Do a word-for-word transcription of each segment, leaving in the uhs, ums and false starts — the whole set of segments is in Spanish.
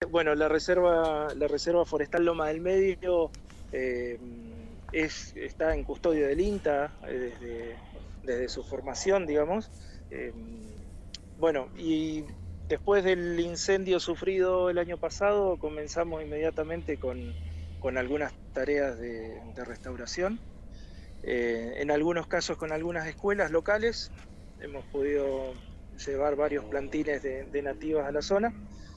bueno, la reserva, la reserva forestal Loma del Medio eh, es, está en custodia del INTA eh, desde, desde su formación, digamos. Eh, bueno, y después del incendio sufrido el año pasado, comenzamos inmediatamente con, con algunas tareas de, de restauración. Eh, en algunos casos con algunas escuelas locales, hemos podido llevar varios plantines de, de nativas a la zona.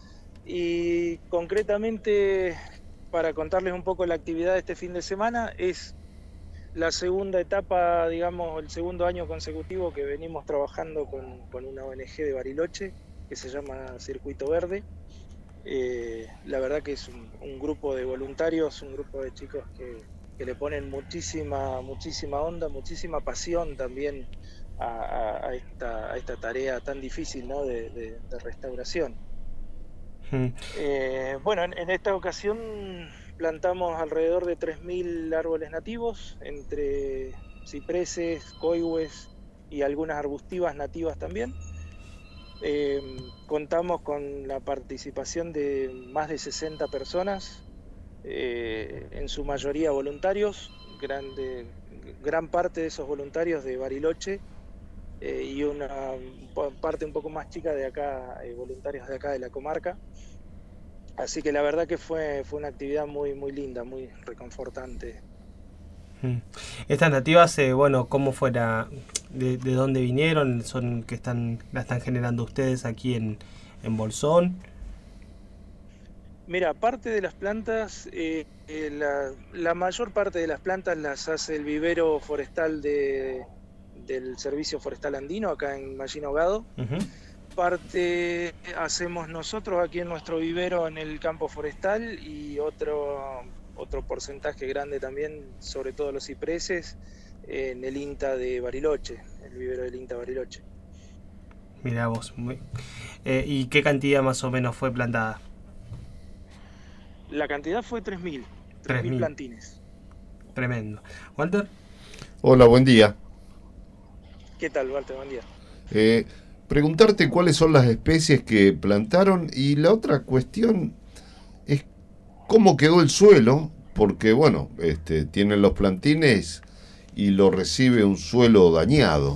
Y concretamente, para contarles un poco la actividad de este fin de semana, es la segunda etapa, digamos, el segundo año consecutivo que venimos trabajando con, con una O N G de Bariloche que se llama Circuito Verde. Eh, la verdad que es un, un grupo de voluntarios, un grupo de chicos que, que le ponen muchísima, muchísima onda, muchísima pasión también a, a, a, esta, a esta tarea tan difícil, ¿no? de, de, de restauración. Mm. Eh, bueno, en, en esta ocasión plantamos alrededor de tres mil árboles nativos, entre cipreses, coihues y algunas arbustivas nativas también. Eh, contamos con la participación de más de sesenta personas, eh, en su mayoría voluntarios, grande, gran parte de esos voluntarios de Bariloche, eh, y una parte un poco más chica de acá, eh, voluntarios de acá de la comarca. Así que la verdad que fue, fue una actividad muy, muy linda, muy reconfortante. Mm. Estas nativas, eh, bueno, ¿cómo fuera? ¿De, de dónde vinieron? ¿Son que están la están generando ustedes aquí en, en Bolsón? Mira, parte de las plantas, eh, eh, la, la mayor parte de las plantas las hace el vivero forestal de, del Servicio Forestal Andino, acá en Mallina Hogado. Ujú. Parte hacemos nosotros aquí en nuestro vivero en el campo forestal y otro, otro porcentaje grande también, sobre todo los cipreses, en el INTA de Bariloche, el vivero del INTA Bariloche. Mirá vos. Muy- eh, ¿Y qué cantidad más o menos fue plantada? La cantidad fue tres mil, tres Tres mil mil. plantines. Tremendo. Walter. Hola, buen día. ¿Qué tal, Walter? Buen día. Eh, Preguntarte cuáles son las especies que plantaron y la otra cuestión es cómo quedó el suelo, porque bueno, este, tienen los plantines y lo recibe un suelo dañado.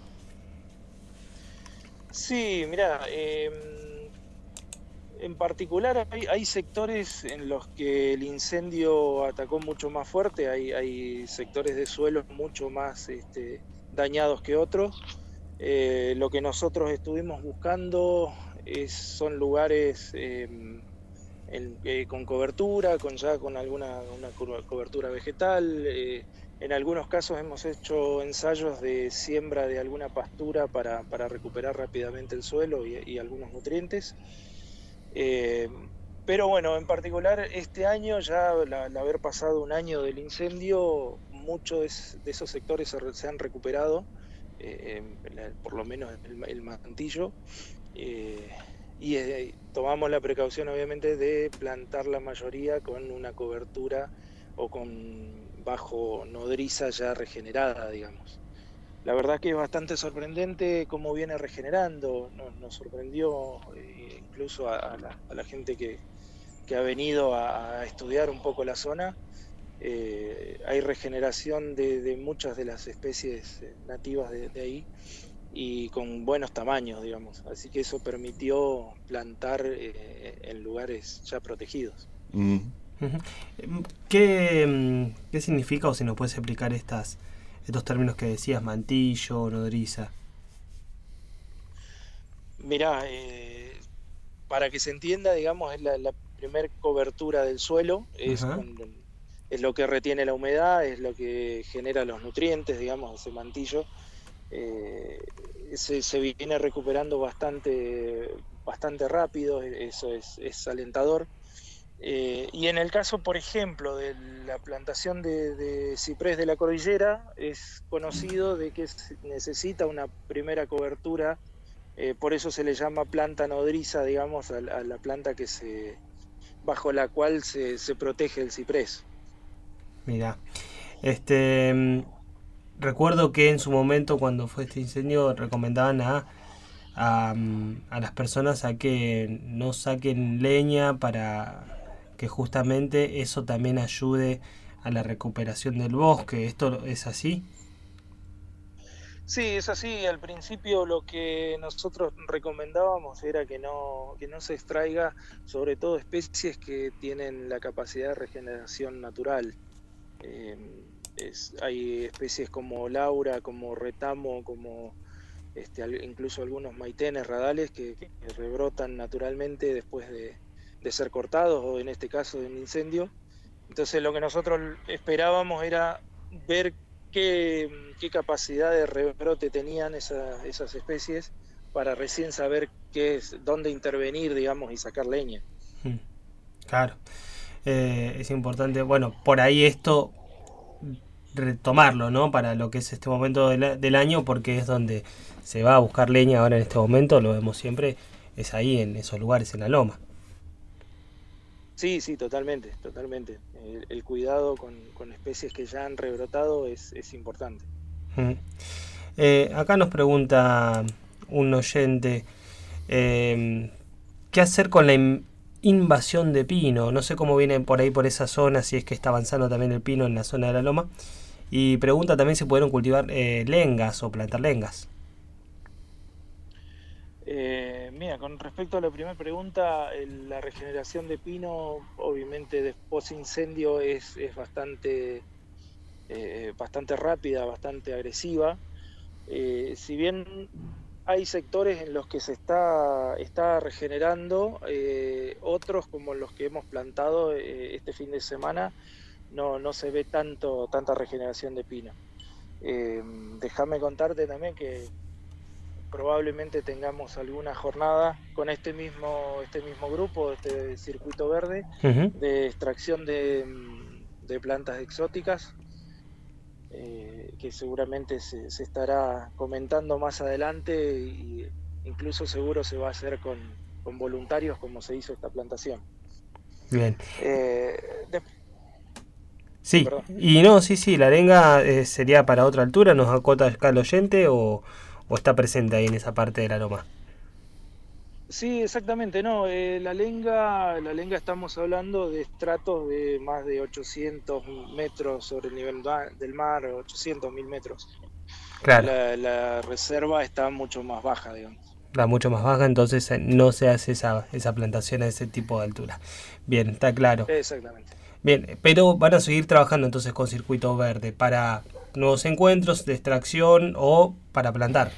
Sí, mira, eh, en particular hay, hay, sectores en los que el incendio atacó mucho más fuerte, hay, hay sectores de suelo mucho más este, dañados que otros. Eh, lo que nosotros estuvimos buscando es, son lugares eh, en, eh, con cobertura, con ya con alguna una cobertura vegetal. Eh, en algunos casos hemos hecho ensayos de siembra de alguna pastura para, para recuperar rápidamente el suelo y, y algunos nutrientes. Eh, pero bueno, en particular este año, ya al haber pasado un año del incendio, muchos de esos sectores se, se han recuperado, eh, por lo menos el, el mantillo, eh, y eh, tomamos la precaución obviamente de plantar la mayoría con una cobertura o con bajo nodriza ya regenerada, digamos. La verdad que es bastante sorprendente cómo viene regenerando, nos, nos sorprendió eh, incluso a, a, la, a, la, gente que, que ha venido a, a, estudiar un poco la zona. Eh, hay regeneración de, de, muchas de las especies nativas de, de ahí y con buenos tamaños, digamos. Así que eso permitió plantar eh, en lugares ya protegidos. Mm. Uh-huh. ¿Qué, ¿Qué significa o si nos puedes explicar estas, estos términos que decías, mantillo, nodriza? Mirá, eh, para que se entienda, digamos, es la, la primer cobertura del suelo, es, Uh-huh. con, es lo que retiene la humedad, es lo que genera los nutrientes, digamos, ese mantillo. Eh, se, se viene recuperando bastante, bastante rápido, eso es, es alentador. Eh, y en el caso, por ejemplo, de la plantación de, de ciprés de la cordillera, es conocido de que necesita una primera cobertura, eh, por eso se le llama planta nodriza, digamos, a, a la planta que se, bajo la cual se, se protege el ciprés. Mira, este recuerdo que en su momento cuando fue este incendio recomendaban a, a, a las personas a que no saquen leña para que justamente eso también ayude a la recuperación del bosque. ¿Esto es así? Sí, es así. Al principio lo que nosotros recomendábamos era que no, que no se extraiga, sobre todo especies que tienen la capacidad de regeneración natural. Eh, es, hay especies como laura, como retamo, como este, incluso algunos maitenes, radales que, que rebrotan naturalmente después de, de ser cortados o en este caso de un incendio. Entonces lo que nosotros esperábamos era ver qué, qué capacidad de rebrote tenían esa, esas especies para recién saber qué es, dónde intervenir, digamos, y sacar leña. Claro, eh, es importante, bueno, por ahí esto retomarlo, ¿no? Para lo que es este momento de la, del año, porque es donde se va a buscar leña ahora en este momento, lo vemos siempre, es ahí en esos lugares, en la loma. Sí, sí, totalmente, totalmente. El, el cuidado con, con especies que ya han rebrotado es, es importante. Mm. Eh, acá nos pregunta un oyente, eh, ¿qué hacer con la in- invasión de pino? No sé cómo viene por ahí, por esa zona, si es que está avanzando también el pino en la zona de la loma. Y pregunta también si pudieron cultivar eh, lengas o plantar lengas. Eh, mira, con respecto a la primera pregunta, el, la regeneración de pino, obviamente después incendio es, es bastante, eh, bastante rápida, bastante agresiva. Eh, si bien hay sectores en los que se está, está regenerando, eh, otros como los que hemos plantado eh, este fin de semana, no, no se ve tanto, tanta regeneración de pino. Eh, déjame contarte también que probablemente tengamos alguna jornada con este mismo, este mismo grupo, este circuito verde, Uh-huh. de extracción de, de plantas exóticas, eh, que seguramente se, se estará comentando más adelante y incluso seguro se va a hacer con, con voluntarios como se hizo esta plantación. Bien. Eh, de... Sí, Perdón. y no, sí, sí, la arenga eh, sería para otra altura, ¿nos acota acá el oyente o, o está presente ahí en esa parte de la loma? Sí, exactamente, no, eh, la lenga, la lenga estamos hablando de estratos de más de ochocientos metros sobre el nivel del mar, ochocientos, mil metros. Claro. La, la reserva está mucho más baja, digamos. La mucho más baja, entonces no se hace esa, esa plantación a ese tipo de altura. Bien, está claro. Exactamente. Bien, pero van a seguir trabajando entonces con circuito verde para nuevos encuentros de extracción o para plantar.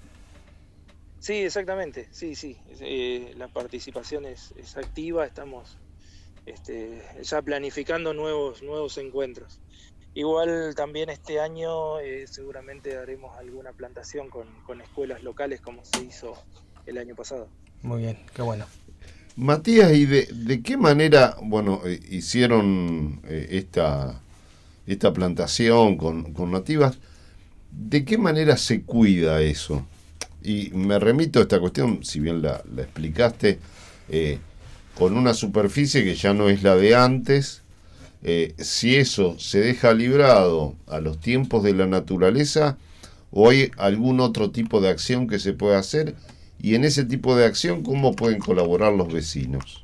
Sí, exactamente, sí, sí. Eh, la participación es, es activa, estamos este, ya planificando nuevos, nuevos encuentros. Igual también este año eh, seguramente haremos alguna plantación con, con escuelas locales como se hizo el año pasado. Muy bien, qué bueno. Matías, ¿y de, de qué manera, bueno, eh, hicieron eh, esta, esta plantación con, con nativas? ¿De qué manera se cuida eso? Y me remito a esta cuestión, si bien la, la explicaste, eh, con una superficie que ya no es la de antes, eh, si eso se deja librado a los tiempos de la naturaleza o hay algún otro tipo de acción que se pueda hacer, y en ese tipo de acción, ¿cómo pueden colaborar los vecinos?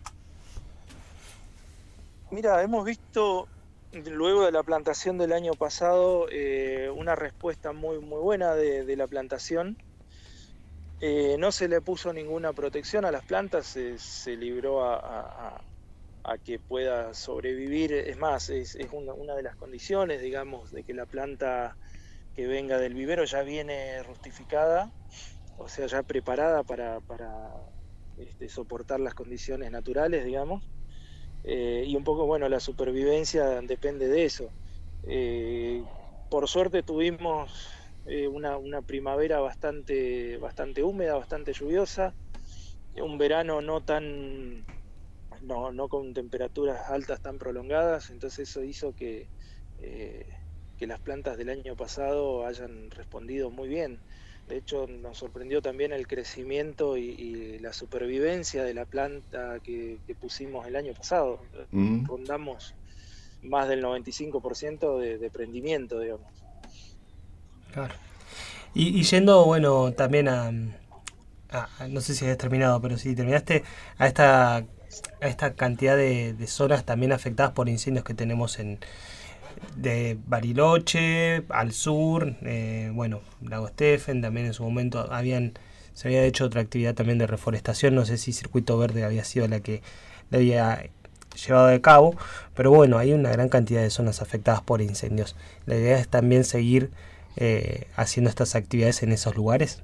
Mira, hemos visto luego de la plantación del año pasado eh, una respuesta muy, muy buena de, de la plantación. Eh, no se le puso ninguna protección a las plantas, se, se libró a, a, a que pueda sobrevivir. Es más, es, es una, una de las condiciones, digamos, de que la planta que venga del vivero ya viene rustificada, o sea, ya preparada para, para este, soportar las condiciones naturales, digamos. Eh, y un poco, bueno, la supervivencia depende de eso. Eh, por suerte tuvimos eh, una, una primavera bastante, bastante húmeda, bastante lluviosa, un verano no tan, no, no con temperaturas altas tan prolongadas, entonces eso hizo que, eh, que las plantas del año pasado hayan respondido muy bien. De hecho, nos sorprendió también el crecimiento y, y la supervivencia de la planta que, que pusimos el año pasado. Mm. Rondamos más del noventa y cinco por ciento de, de prendimiento, digamos. Claro. Y, y yendo, bueno, también a, a, no sé si habías terminado, pero si terminaste, a esta, a esta cantidad de, de zonas también afectadas por incendios que tenemos en de Bariloche, al sur, eh, bueno, Lago Estefen, también en su momento habían se había hecho otra actividad también de reforestación, no sé si Circuito Verde había sido la que la había llevado a cabo, pero bueno, hay una gran cantidad de zonas afectadas por incendios. La idea es también seguir eh, haciendo estas actividades en esos lugares.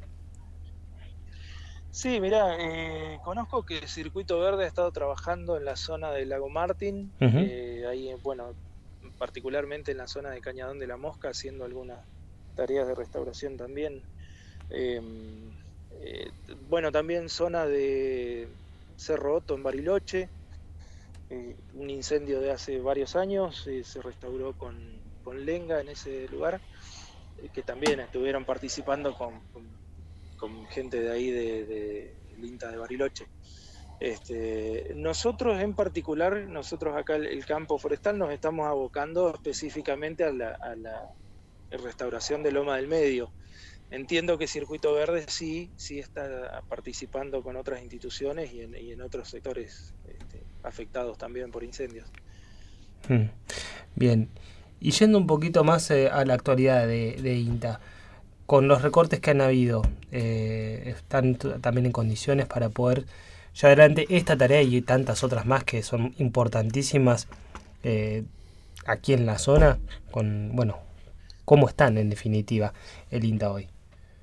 Sí, mirá, eh, conozco que Circuito Verde ha estado trabajando en la zona del Lago Martín, Uh-huh. eh, ahí, bueno, particularmente en la zona de Cañadón de la Mosca, haciendo algunas tareas de restauración también. Eh, eh, bueno, también zona de Cerro Otto en Bariloche, eh, un incendio de hace varios años, eh, se restauró con, con lenga en ese lugar, eh, que también estuvieron participando con, con, con gente de ahí de, de, del INTA de Bariloche. Este, nosotros en particular, nosotros acá el, el campo forestal nos estamos abocando específicamente a la, a la restauración de Loma del Medio. Entiendo que Circuito Verde sí, sí está participando con otras instituciones y en, y en otros sectores este, afectados también por incendios. Hmm. Bien, y yendo un poquito más eh, a la actualidad de, de INTA, con los recortes que han habido, eh, ¿están t- también en condiciones para poder llevar adelante esta tarea y tantas otras más que son importantísimas eh, aquí en la zona? Con, bueno, ¿cómo están en definitiva el INTA hoy?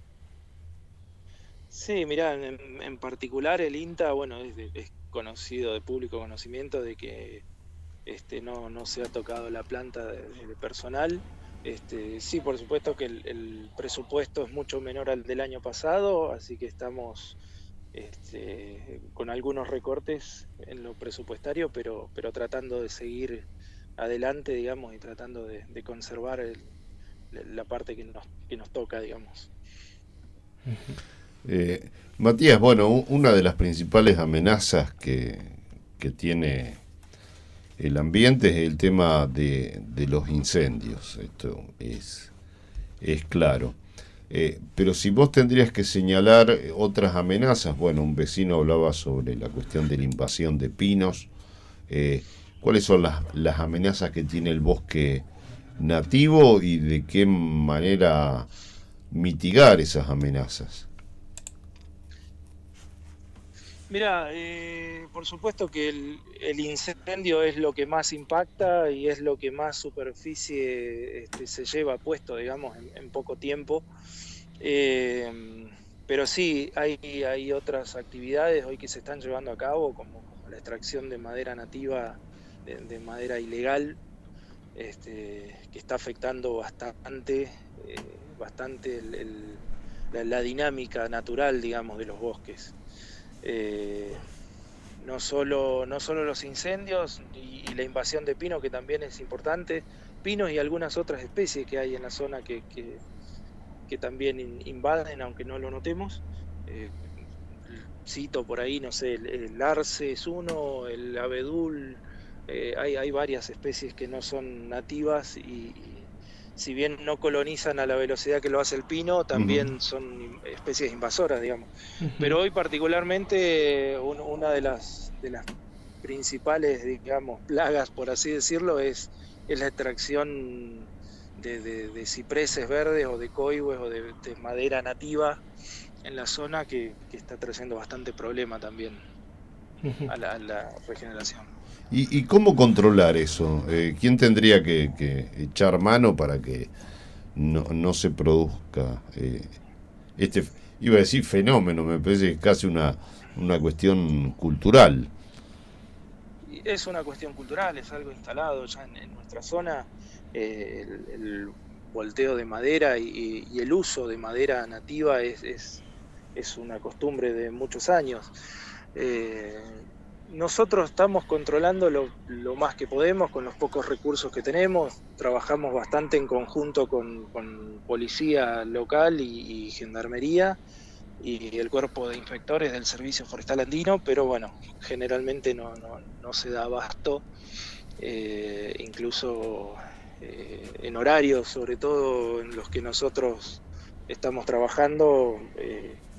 Sí, mirá, en, en particular el INTA, bueno, es, de, es conocido de público conocimiento de que este, no, no se ha tocado la planta de, de personal. Este, sí, por supuesto que el, el presupuesto es mucho menor al del año pasado, así que estamos este, con algunos recortes en lo presupuestario, pero, pero tratando de seguir adelante, digamos, y tratando de, de conservar el, la parte que nos, que nos toca, digamos. Eh, Matías, bueno, una de las principales amenazas que, que tiene el ambiente es el tema de, de los incendios. Esto es, es claro. Eh, pero si vos tendrías que señalar otras amenazas, bueno, un vecino hablaba sobre la cuestión de la invasión de pinos. Eh, ¿Cuáles son las, las amenazas que tiene el bosque nativo y de qué manera mitigar esas amenazas? Mira, eh, por supuesto que el, el incendio es lo que más impacta y es lo que más superficie este, se lleva puesto, digamos, en, en poco tiempo. Eh, pero sí, hay, hay otras actividades hoy que se están llevando a cabo, como, como la extracción de madera nativa, de, de madera ilegal, este, que está afectando bastante, eh, bastante el, el, la, la dinámica natural, digamos, de los bosques. Eh, no solo, no solo los incendios y, y la invasión de pino, que también es importante, pinos y algunas otras especies que hay en la zona que, que, que también in, invaden, aunque no lo notemos. Eh, cito por ahí, no sé, el, el arce es uno, el abedul, eh, hay, hay varias especies que no son nativas y, y si bien no colonizan a la velocidad que lo hace el pino, también uh-huh. son especies invasoras, digamos. Uh-huh. Pero hoy particularmente un, una de las, de las principales, digamos, plagas, por así decirlo, es, es la extracción de, de, de cipreses verdes o de coihues o de, de madera nativa en la zona que, que está trayendo bastante problema también uh-huh. a, la, a la regeneración. ¿Y, ¿Y cómo controlar eso? Eh, ¿Quién tendría que, que echar mano para que no, no se produzca eh, este, iba a decir fenómeno, me parece que es casi una, una cuestión cultural? Es una cuestión cultural, es algo instalado ya en, en nuestra zona, eh, el, el volteo de madera y, y el uso de madera nativa es, es, es una costumbre de muchos años. Eh, Nosotros estamos controlando lo, lo más que podemos con los pocos recursos que tenemos. Trabajamos bastante en conjunto con, con policía local y, y gendarmería y el cuerpo de inspectores del Servicio Forestal Andino, pero bueno, generalmente no, no, no se da abasto, eh, incluso eh, en horarios, sobre todo en los que nosotros estamos trabajando, eh,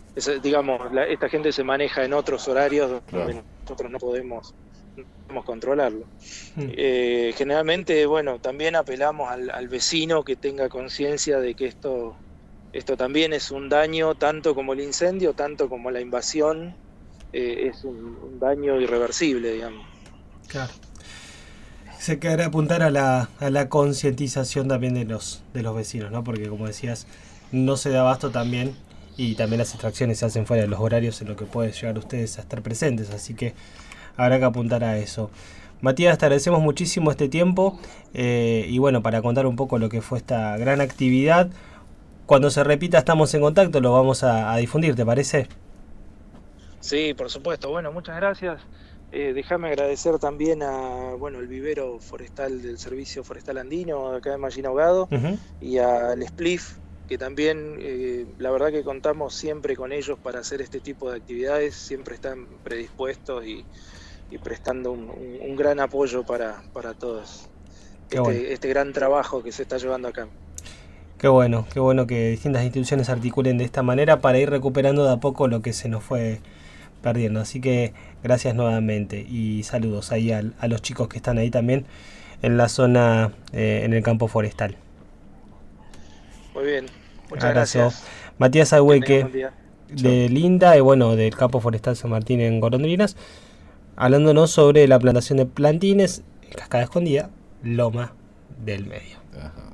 es, digamos, la, esta gente se maneja en otros horarios donde Claro. nosotros no podemos, no podemos controlarlo. Mm. Eh, generalmente, bueno, también apelamos al, al vecino que tenga conciencia de que esto, esto también es un daño, tanto como el incendio, tanto como la invasión, eh, es un, un daño irreversible, digamos. Claro. Se quedará apuntar a la, a la concientización también de los, de los vecinos, ¿no? Porque como decías, no se da abasto también, y también las extracciones se hacen fuera de los horarios en lo que puede llegar ustedes a estar presentes, así que habrá que apuntar a eso. Matías, te agradecemos muchísimo este tiempo, eh, y bueno, para contar un poco lo que fue esta gran actividad, cuando se repita estamos en contacto, lo vamos a, a difundir, ¿te parece? Sí, por supuesto. Bueno, muchas gracias. Eh, déjame agradecer también a, bueno, el vivero forestal del Servicio Forestal Andino, acá de Mallina Ahogado, Uh-huh. y al S P L I F, que también, eh, la verdad que contamos siempre con ellos para hacer este tipo de actividades, siempre están predispuestos y, y prestando un, un, un gran apoyo para, para todos Qué este, bueno. este gran trabajo que se está llevando acá. Qué bueno, qué bueno que distintas instituciones articulen de esta manera para ir recuperando de a poco lo que se nos fue perdiendo. Así que gracias nuevamente y saludos ahí al, a los chicos que están ahí también en la zona, eh, en el campo forestal. Muy bien, muchas Abrazo. gracias. Matías Que tengan Agüeque buen día. de Linda y bueno, del campo forestal San Martín en Golondrinas, hablándonos sobre la plantación de plantines en Cascada Escondida, Loma del Medio. Ajá.